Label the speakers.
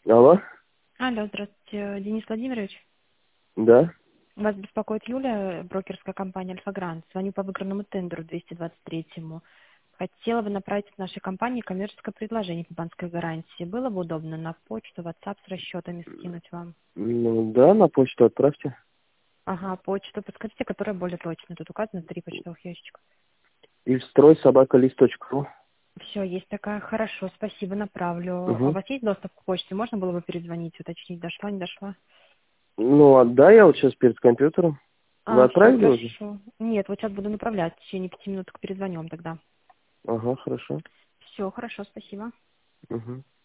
Speaker 1: Алло?
Speaker 2: Алло, здравствуйте, Денис Владимирович.
Speaker 1: Да?
Speaker 2: Вас беспокоит Юля, брокерская компания «Альфа-Грант». Звоню по выигранному тендеру 223-му. Хотела бы направить в нашей компании коммерческое предложение по банковской гарантии. Было бы удобно на почту, WhatsApp с расчетами скинуть вам.
Speaker 1: Ну, да, на почту отправьте.
Speaker 2: Ага, почту. Подскажите, которая более точная. Тут указано 3 почтовых ящика.
Speaker 1: Ильстрой@list.ru.
Speaker 2: Все, есть такая. Хорошо, спасибо, направлю. А у
Speaker 1: Угу.
Speaker 2: вас есть доступ к почте? Можно было бы перезвонить, уточнить, дошла, не дошла?
Speaker 1: Ну, да, я вот сейчас перед компьютером. Вы
Speaker 2: Все,
Speaker 1: отправили уже?
Speaker 2: хорошо. Нет, вот сейчас буду направлять. В течение 5 минут перезвоню вам тогда.
Speaker 1: Ага, хорошо.
Speaker 2: Все, хорошо, спасибо.
Speaker 1: Угу.